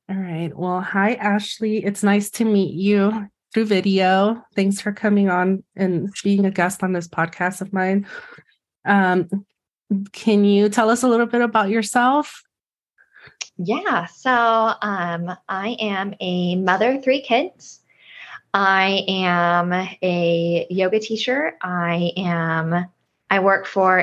All right. Well, hi, Ashley. It's nice to meet you through video. Thanks for coming on and being a guest on this podcast of mine. Um, can you tell us a little bit about yourself? I am a mother of three kids. I am a yoga teacher. I work for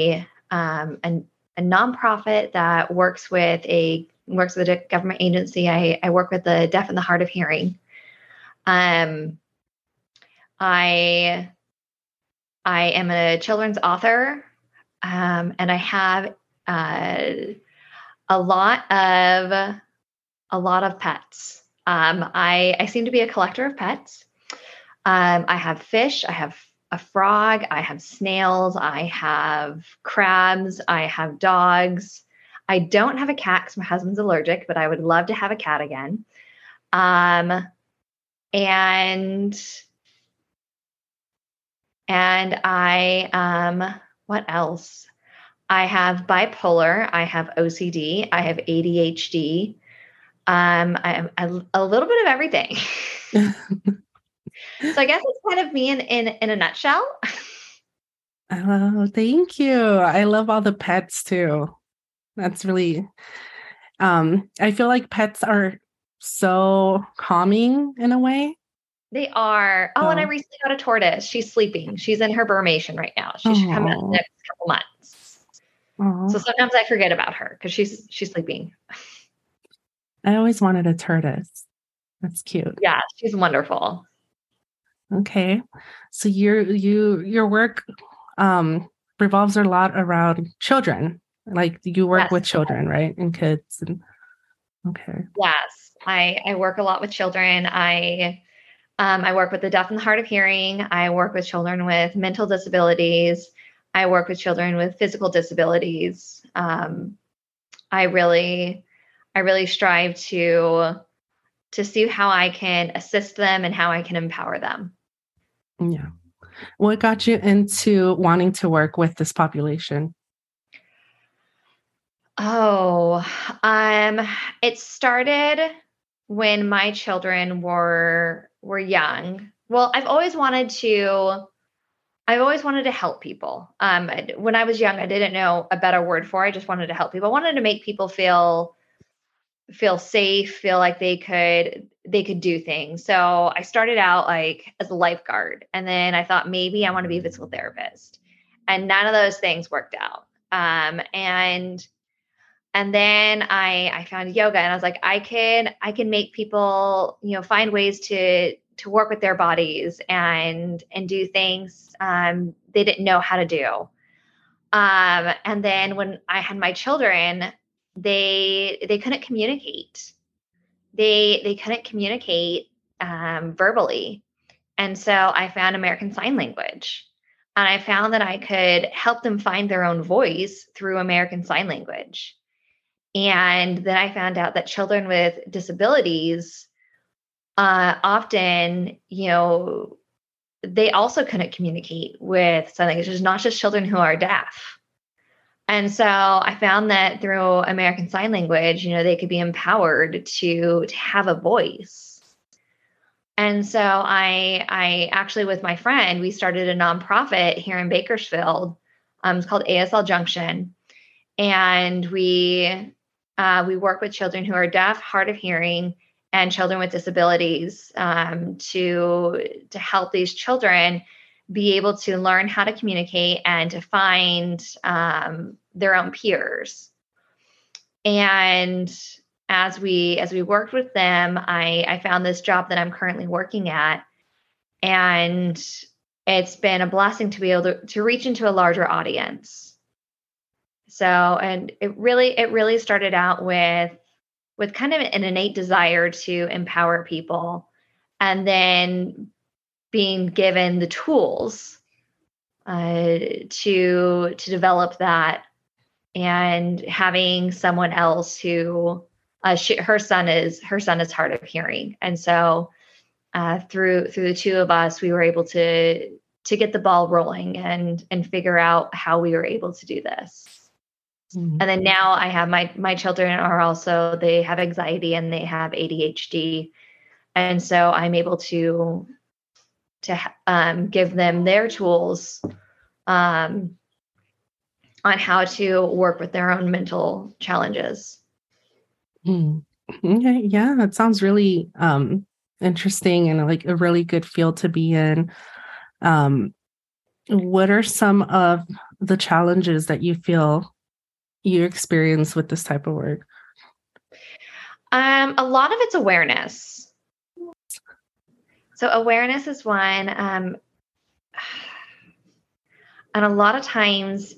a nonprofit that works with a government agency. I work with the deaf and the hard of hearing. Um, I I am a children's author, and I have uh, a lot of a lot of pets. I seem to be a collector of pets. I have fish, I have a frog, I have snails, I have crabs, I have dogs. I don't have a cat because my husband's allergic, but I would love to have a cat again. Um, and and what else? I have bipolar, I have OCD, I have ADHD. I am a little bit of everything. So I guess it's kind of me in a nutshell. Oh, thank you. I love all the pets too. That's really, I feel like pets are so calming in a way. They are. Oh, and I So, recently got a tortoise. She's sleeping. She's in hibernation right now. She should come out in the oh, next couple months. So oh, sometimes I forget about her because she's sleeping. I always wanted a tortoise. That's cute. Yeah, she's wonderful. Okay. So your work um revolves a lot around children. Like you work Yes, with children, right? And kids and okay. yes. I work a lot with children. I work with the deaf and the hard of hearing. I work with children with mental disabilities. I work with children with physical disabilities. I really I really strive to see how I can assist them and how I can empower them. Yeah. What got you into wanting to work with this population? Oh, um, it started when my children were young. Well, I've always wanted to help people. When I was young, I didn't know a better word for it. I just wanted to help people. I wanted to make people feel safe, feel like they could do things. So I started out like as a lifeguard, and then I thought maybe I want to be a physical therapist, and none of those things worked out. And then I found yoga, and I was like, I can make people find ways to work with their bodies and do things they didn't know how to do. And then when I had my children, they couldn't communicate. They couldn't communicate verbally, and so I found American Sign Language, and I found that I could help them find their own voice through American Sign Language. And then I found out that children with disabilities often, they also couldn't communicate with sign language. It's not just children who are deaf. And so I found that through American Sign Language, they could be empowered to have a voice. And so I actually, with my friend, we started a nonprofit here in Bakersfield. It's called ASL Junction, and we work with children who are deaf, hard of hearing, and children with disabilities to help these children be able to learn how to communicate and to find their own peers. And as we worked with them, I found this job that I'm currently working at, and it's been a blessing to be able to reach into a larger audience. So, and it really started out with kind of an innate desire to empower people, and then being given the tools to develop that, and having someone else who her son is hard of hearing, and so through the two of us, we were able to get the ball rolling and figure out how we were able to do this. Mm. And then now I have my children are also, they have anxiety and they have ADHD. And so I'm able to give them their tools on how to work with their own mental challenges. Mm. Okay. Yeah, that sounds really interesting and like a really good field to be in. What are some of the challenges that you feel you experience with this type of work? A lot of it's awareness. So awareness is one. And a lot of times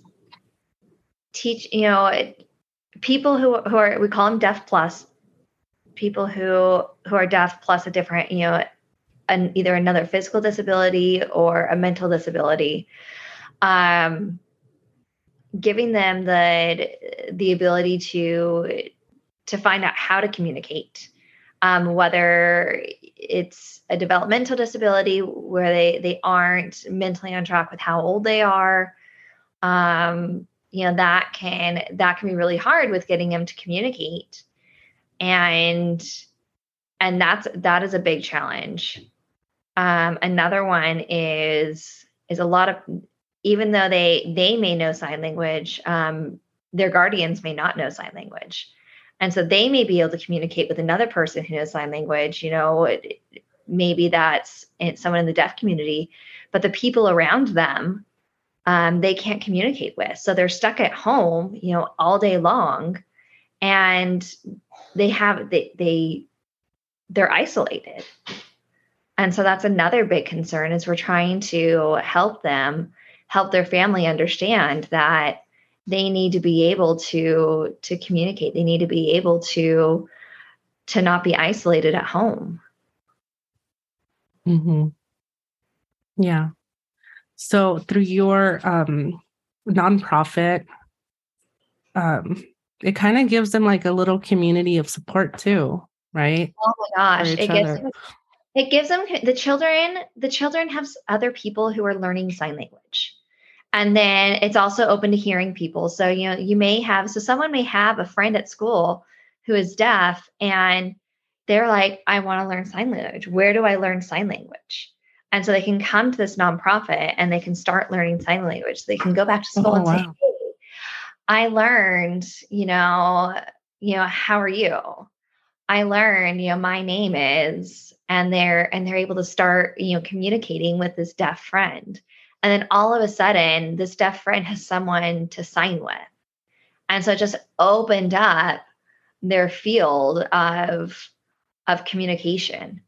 people who are, we call them deaf plus, people who are deaf plus a different, either another physical disability or a mental disability, giving them the ability to find out how to communicate, whether it's a developmental disability where they aren't mentally on track with how old they are. That can be really hard with getting them to communicate. And that is a big challenge. Another one is a lot of, even though they may know sign language, their guardians may not know sign language. And so they may be able to communicate with another person who knows sign language, maybe that's someone in the deaf community, but the people around them, they can't communicate with. So they're stuck at home, all day long, and they're isolated. And so that's another big concern, is we're trying to help their family understand that they need to be able to communicate. They need to be able to not be isolated at home. Mm-hmm. Yeah. So through your nonprofit, it kind of gives them like a little community of support too, right? Oh my gosh. It gives them the children have other people who are learning sign language. And then it's also open to hearing people. So, someone may have a friend at school who is deaf, and they're like, I want to learn sign language. Where do I learn sign language? And so they can come to this nonprofit and they can start learning sign language. They can go back to school and say, hey, I learned, how are you? I learned, my name is, and they're able to start, communicating with this deaf friend. And then all of a sudden, this deaf friend has someone to sign with. And so it just opened up their field of communication.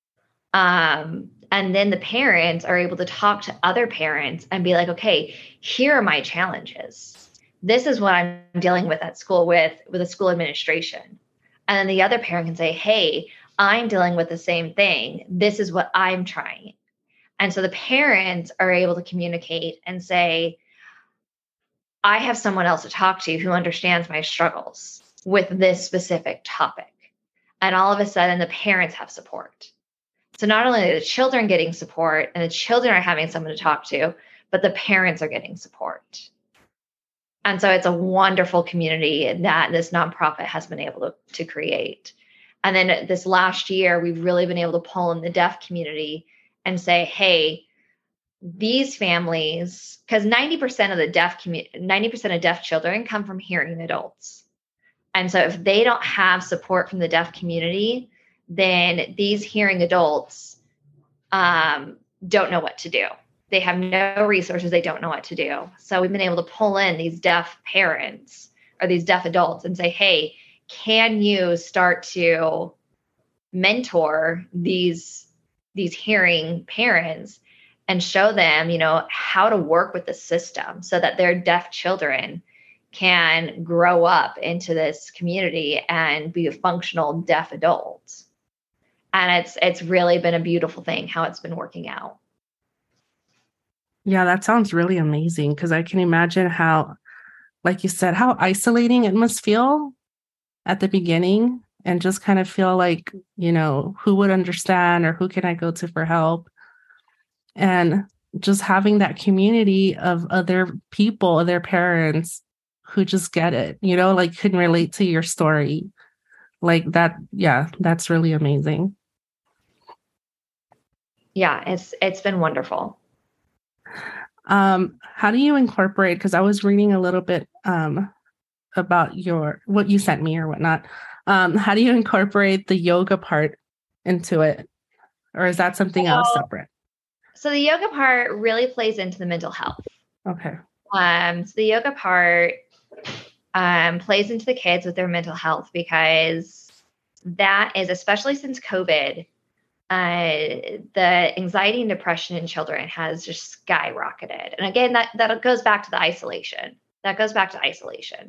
And then the parents are able to talk to other parents and be like, okay, here are my challenges. This is what I'm dealing with at school with the school administration. And then the other parent can say, hey, I'm dealing with the same thing. This is what I'm trying. And so the parents are able to communicate and say, I have someone else to talk to who understands my struggles with this specific topic. And all of a sudden, the parents have support. So not only are the children getting support and the children are having someone to talk to, but the parents are getting support. And so it's a wonderful community that this nonprofit has been able to create. And then this last year, we've really been able to pull in the deaf community and say, hey, these families, because 90% of deaf children come from hearing adults. And so if they don't have support from the deaf community, then these hearing adults don't know what to do. They have no resources. They don't know what to do. So we've been able to pull in these deaf parents or these deaf adults and say, hey, can you start to mentor these hearing parents and show them, how to work with the system so that their deaf children can grow up into this community and be a functional deaf adult. And it's really been a beautiful thing how it's been working out. Yeah, that sounds really amazing, because I can imagine how, like you said, how isolating it must feel at the beginning, and just kind of feel like, who would understand or who can I go to for help? And just having that community of other people, other parents who just get it, you know, like can relate to your story like that. Yeah, that's really amazing. Yeah, it's been wonderful. How do you incorporate, because I was reading a little bit about your what you sent me or whatnot. How do you incorporate the yoga part into it? Or is that something else separate? So the yoga part really plays into the mental health. Okay. So the yoga part plays into the kids with their mental health, because that is, especially since COVID, the anxiety and depression in children has just skyrocketed. And again, that goes back to the isolation. That goes back to isolation.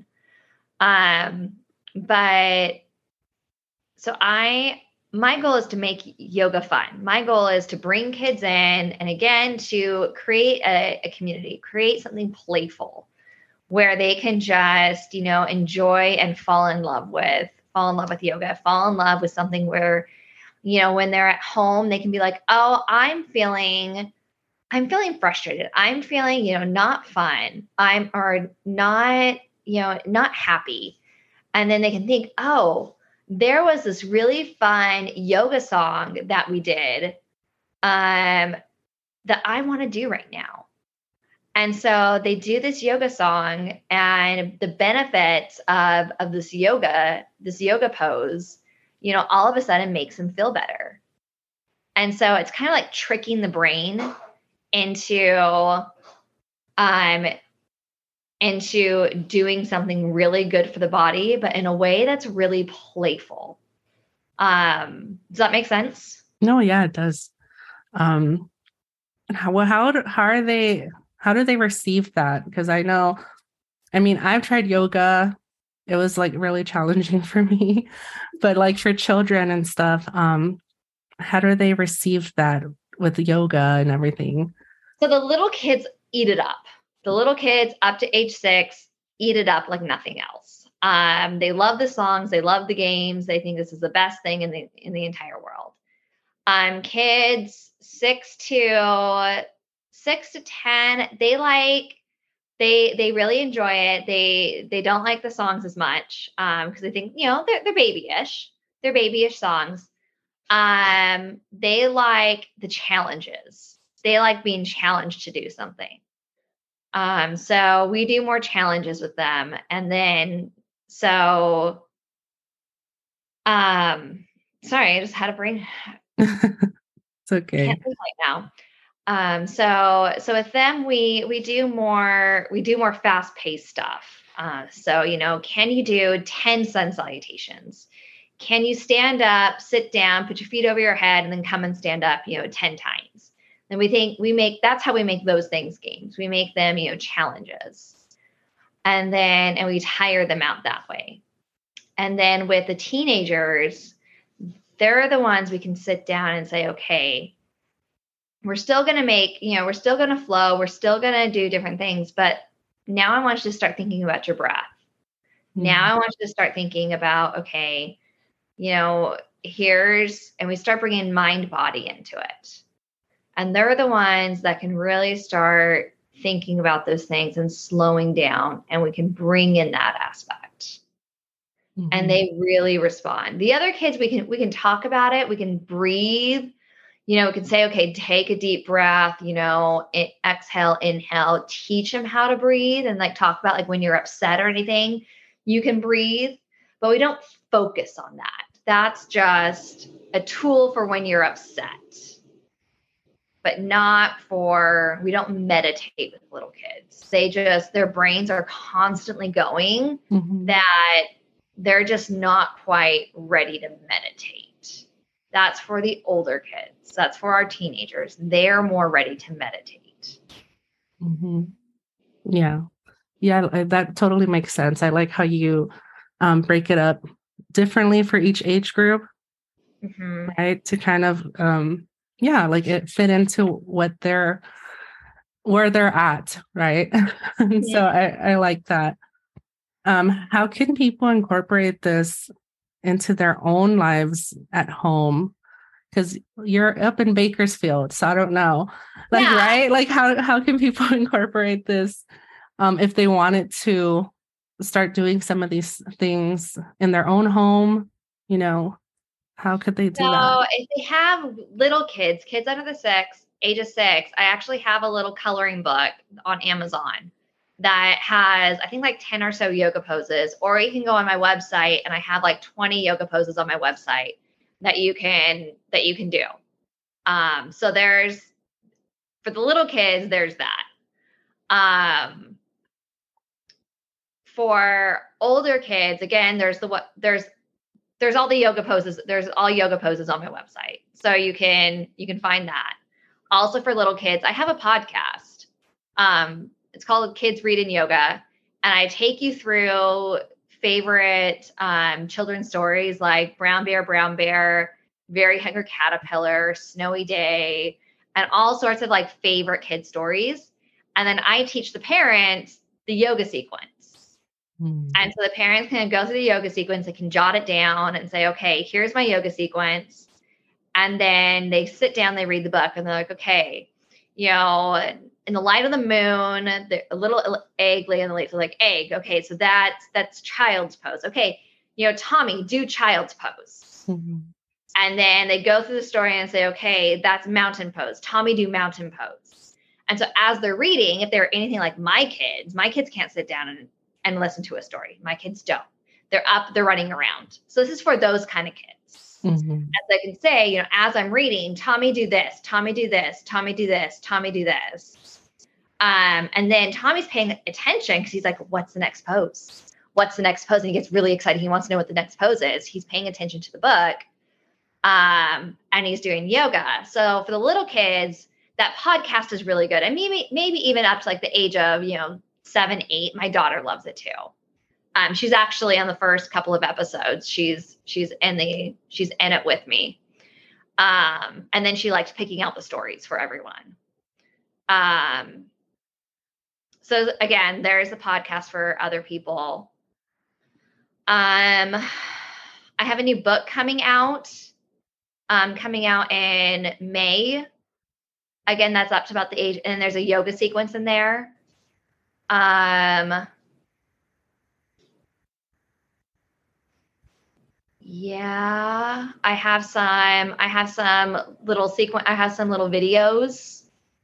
But so my goal is to make yoga fun. My goal is to bring kids in, and again, to create a community, create something playful where they can just, enjoy and fall in love with yoga, fall in love with something where, when they're at home, they can be like, oh, I'm feeling frustrated. I'm feeling, not fun. Or not, not happy. And then they can think, oh, there was this really fun yoga song that we did that I want to do right now. And so they do this yoga song, and the benefits of this yoga pose, all of a sudden makes them feel better. And so it's kind of like tricking the brain into doing something really good for the body, but in a way that's really playful. Does that make sense? No, yeah, it does. How do they receive that? Because I know, I mean, I've tried yoga. It was like really challenging for me, but like for children and stuff, how do they receive that with yoga and everything? So the little kids eat it up. The little kids up to age 6 eat it up like nothing else. They love the songs. They love the games. They think this is the best thing in the entire world. Kids 6 to 10, they really enjoy it. They don't like the songs as much because they think, they're babyish. They're babyish songs. They like the challenges. They like being challenged to do something. So we do more challenges with them. And then, sorry, I just had a brain. It's okay. I can't think right now. So with them, we do more fast paced stuff. So, can you do 10 sun salutations? Can you stand up, sit down, put your feet over your head, and then come and stand up, 10 times? And that's how we make those things games. We make them, challenges. And we tire them out that way. And then with the teenagers, they're the ones we can sit down and say, okay, we're still going to we're still going to flow. We're still going to do different things. But now I want you to start thinking about your breath. Mm-hmm. Now I want you to start thinking about, okay, and we start bringing mind body into it. And they're the ones that can really start thinking about those things and slowing down, and we can bring in that aspect. Mm-hmm. And they really respond. The other kids, we can talk about it. We can breathe. We can say, okay, take a deep breath, exhale, inhale, teach them how to breathe, and like talk about like when you're upset or anything, you can breathe, but we don't focus on that. That's just a tool for when you're upset, but we don't meditate with little kids. Their brains are constantly going, mm-hmm. that they're just not quite ready to meditate. That's for the older kids. That's for our teenagers. They're more ready to meditate. Mm-hmm. Yeah. Yeah, that totally makes sense. I like how you break it up differently for each age group, mm-hmm. right? To kind of, like it fit into where they're at, right? Yeah. So I like that. How can people incorporate this into their own lives at home? Because you're up in Bakersfield, so I don't know, right? Like how can people incorporate this if they wanted to start doing some of these things in their own home? You know, how could they do that? So if they have little kids, kids under the age of 6, I actually have a little coloring book on Amazon that has, I think, like 10 or so yoga poses, or you can go on my website and I have like 20 yoga poses on my website that you can do. So there's, for the little kids, there's that. For older kids, again, there's all the yoga poses. There's all yoga poses on my website. So you can find that. Also for little kids, I have a podcast. It's called Kids Read in Yoga. And I take you through favorite children's stories like Brown Bear, Very Hungry Caterpillar, Snowy Day, and all sorts of like favorite kid stories. And then I teach the parents the yoga sequence. And so the parents can go through the yoga sequence, they can jot it down and say, okay, here's my yoga sequence. And then they sit down, they read the book, and they're like, okay, you know, in the light of the moon, a little egg laying in the leaf. They're like, egg. Okay, so that's child's pose. Okay, you know, Tommy, do child's pose. And then they go through the story and say, okay, that's mountain pose. Tommy, do mountain pose. And so as they're reading, if they're anything like my kids can't sit down and listen to a story. My kids don't. They're up, they're running around. So this is for those kind of kids. As I can say, you know, as I'm reading, Tommy, do this, Tommy, do this, Tommy, do this, Tommy, do this. And then Tommy's paying attention because he's like, what's the next pose? What's the next pose? And he gets really excited. He wants to know what the next pose is. He's paying attention to the book. And he's doing yoga. So for the little kids, that podcast is really good. And maybe even up to like the age of, you know, 7, 8. My daughter loves it too. She's actually on the first couple of episodes. She's in it with me. And then she likes picking out the stories for everyone. So again, there's a podcast for other people. I have a new book coming out in May. Again, that's up to about the age, and there's a yoga sequence in there. Yeah, I have some little videos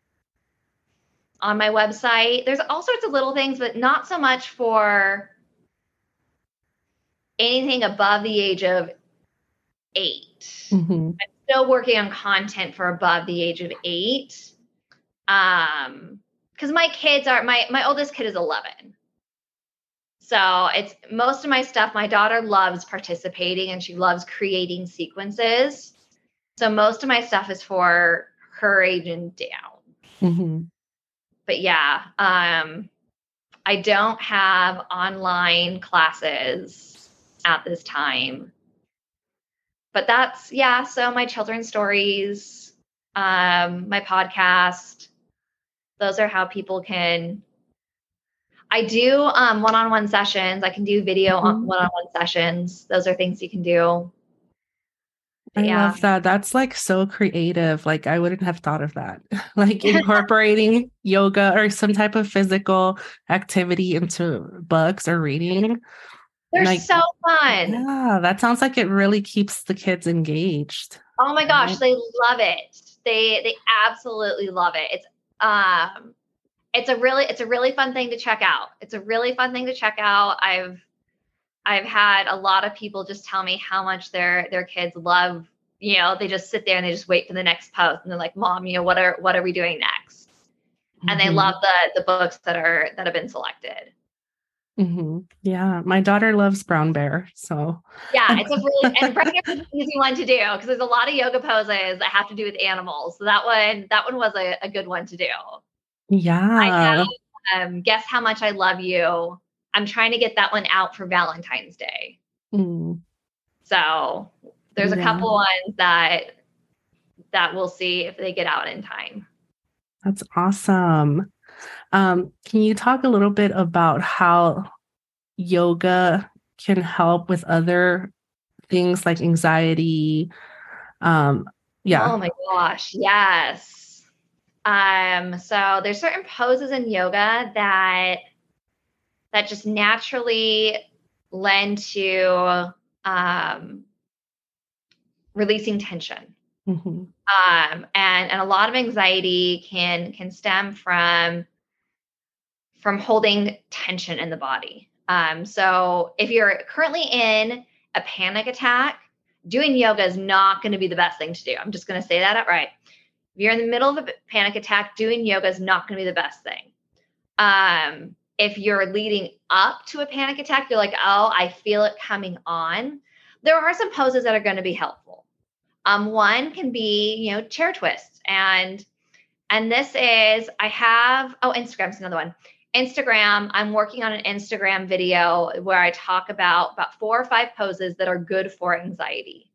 on my website. There's all sorts of little things, but not so much for anything above the age of 8. I'm still working on content for above the age of 8. Because my oldest kid is 11. So it's most of my stuff. My daughter loves participating and she loves creating sequences. So most of my stuff is for her age and down. But yeah, I don't have online classes at this time. But so my children's stories, my podcast, those are how people can. I do one-on-one sessions. I can do video on one-on-one sessions. Those are things you can do. I love that. That's like so creative. Like I wouldn't have thought of that. Like incorporating yoga or some type of physical activity into books or reading. They're like, so fun. Yeah, that sounds like it really keeps the kids engaged. Oh my gosh, they love it. They absolutely love it. It's a really fun thing to check out. I've had a lot of people just tell me how much their kids love, you know, they just sit there and they just wait for the next post and they're like, Mom, you know, what are we doing next? And they love the books that have been selected. Yeah, my daughter loves Brown Bear, so yeah, it's and Brown Bear is an easy one to do because there's a lot of yoga poses that have to do with animals. So that one was a good one to do. Yeah. I know, Guess How Much I Love You. I'm trying to get that one out for Valentine's Day. So there's a couple ones that we'll see if they get out in time. That's awesome. Can you talk a little bit about how yoga can help with other things like anxiety? Oh my gosh, yes. So there's certain poses in yoga that that just naturally lend to releasing tension. Mm-hmm. And a lot of anxiety can stem from holding tension in the body. So if you're currently in a panic attack, doing yoga is not going to be the best thing to do. I'm just going to say that outright. If you're in the middle of a panic attack, doing yoga is not going to be the best thing. If you're leading up to a panic attack, you're like, oh, I feel it coming on. There are some poses that are going to be helpful. One can be, chair twists. And this is, Instagram's another one. Instagram, I'm working on an Instagram video where I talk about 4 or 5 poses that are good for anxiety.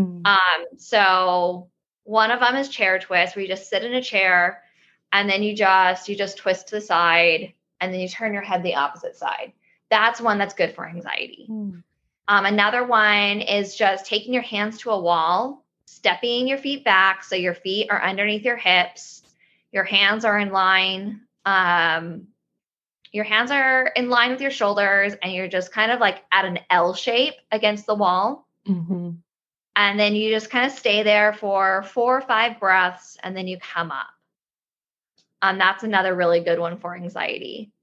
So one of them is chair twist, where you just sit in a chair and then you just twist to the side and then you turn your head the opposite side. That's one that's good for anxiety. Another one is just taking your hands to a wall, stepping your feet back so your feet are underneath your hips. Your hands are in line. Your hands are in line with your shoulders, and you're just kind of like at an L shape against the wall. Mm-hmm. And then you just kind of stay there for 4 or 5 breaths, and then you come up. That's another really good one for anxiety.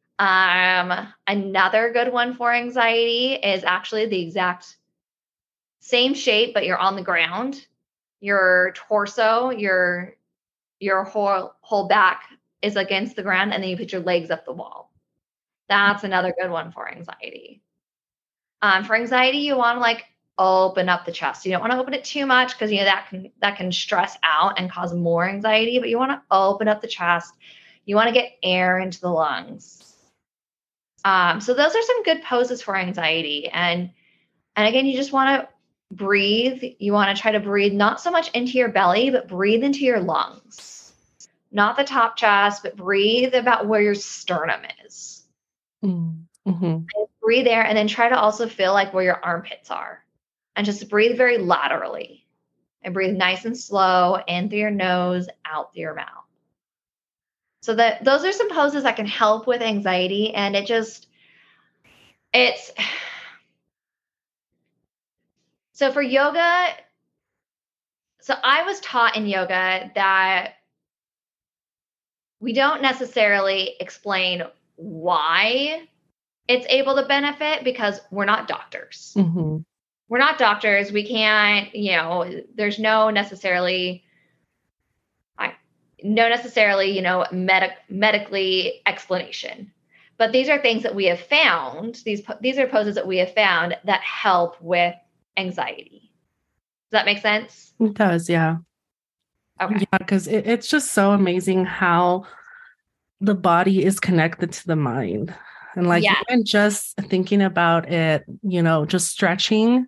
Another good one for anxiety is actually the exact same shape, but you're on the ground. Your torso, your whole back is against the ground, and then you put your legs up the wall. That's another good one for anxiety. For anxiety, you want to open up the chest. You don't want to open it too much because that can stress out and cause more anxiety, but you want to open up the chest. You want to get air into the lungs. So those are some good poses for anxiety. And again, you just want to breathe. You want to try to breathe not so much into your belly, but breathe into your lungs. Not the top chest, but breathe about where your sternum is. Mm-hmm. Breathe there, and then try to also feel like where your armpits are. And just breathe very laterally. And breathe nice and slow in through your nose, out through your mouth. So those are some poses that can help with anxiety. And so for yoga, so I was taught in yoga that we don't necessarily explain why it's able to benefit because we're not doctors. Mm-hmm. We're not doctors. We can't, there's no necessarily, medically explanation. But these are things that we have found. These are poses that we have found that help with anxiety. Does that make sense? It does, yeah. Okay. Yeah, because it's just so amazing how the body is connected to the mind. And even just thinking about it, just stretching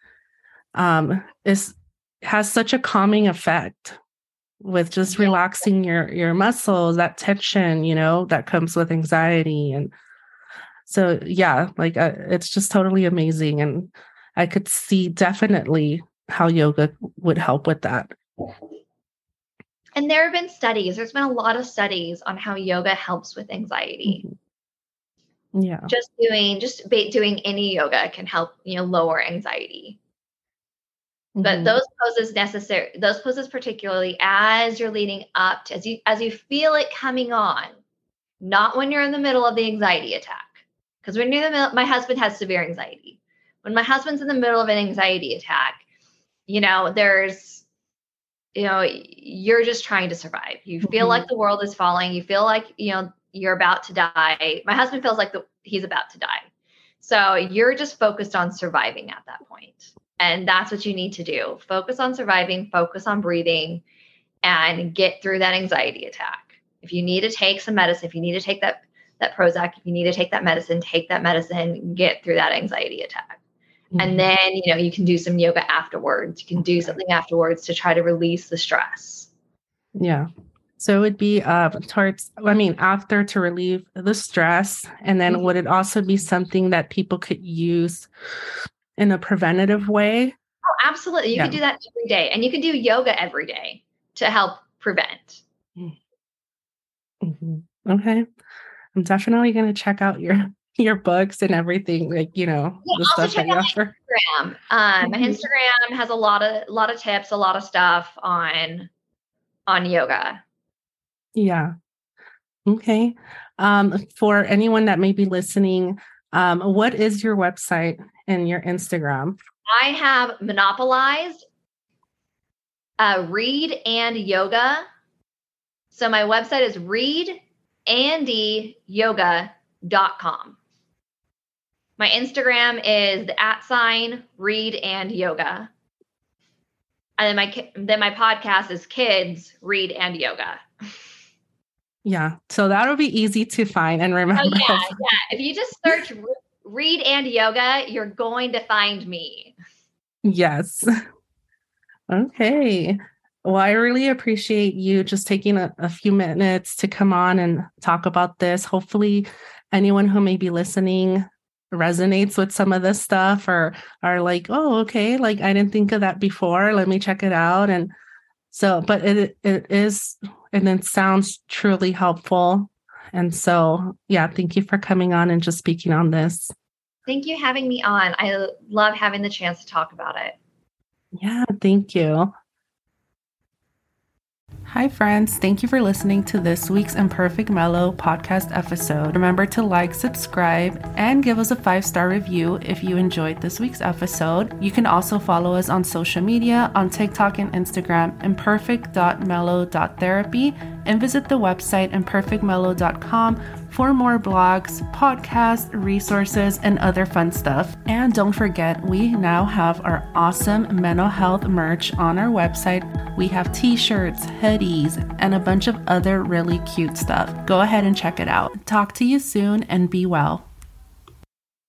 has such a calming effect with just relaxing your muscles, that tension, that comes with anxiety. And so, it's just totally amazing. And I could see definitely how yoga would help with that. And there have been studies. There's been a lot of studies on how yoga helps with anxiety. Mm-hmm. Yeah. Just doing any yoga can help, lower anxiety. Mm-hmm. But those poses particularly as you're leading up to, as you feel it coming on, not when you're in the middle of the anxiety attack. Because when you're in the middle, my husband has severe anxiety. When my husband's in the middle of an anxiety attack, you're just trying to survive. You feel like the world is falling. You feel like, you're about to die. My husband feels like he's about to die. So you're just focused on surviving at that point. And that's what you need to do. Focus on surviving, focus on breathing, and get through that anxiety attack. If you need to take some medicine, if you need to take that Prozac, if you need to take that medicine, get through that anxiety attack. Mm-hmm. And then, you can do some yoga afterwards. You can do something afterwards to try to release the stress. Yeah. So it would be after to relieve the stress. And then would it also be something that people could use in a preventative way? Oh, absolutely. You can do that every day. And you can do yoga every day to help prevent. Mm-hmm. Okay. I'm definitely going to check out your your books and everything, like, Yeah, the also stuff check that you out offer. my Instagram. My Instagram has a lot of tips, a lot of stuff on yoga. Yeah. Okay. For anyone that may be listening, what is your website and your Instagram? I have monopolized Read and Yoga. So my website is readandyyoga.com. My Instagram is the @ Read and Yoga. And then my podcast is Kids Read and Yoga. Yeah. So that'll be easy to find and remember. Oh, yeah. If you just search Read and Yoga, you're going to find me. Yes. Okay. Well, I really appreciate you just taking a few minutes to come on and talk about this. Hopefully, anyone who may be listening resonates with some of this stuff or are like, oh, okay, like I didn't think of that before. Let me check it out. And so, but it is, and it sounds truly helpful. And so, yeah, thank you for coming on and just speaking on this. Thank you for having me on. I love having the chance to talk about it. Yeah, thank you. Hi, friends. Thank you for listening to this week's Imperfect Mellow podcast episode. Remember to like, subscribe, and give us a 5-star review if you enjoyed this week's episode. You can also follow us on social media on TikTok and Instagram, imperfect.mellow.therapy, and visit the website imperfectmellow.com for more blogs, podcasts, resources, and other fun stuff. And don't forget, we now have our awesome mental health merch on our website. We have t-shirts, hoodies, and a bunch of other really cute stuff. Go ahead and check it out. Talk to you soon and be well.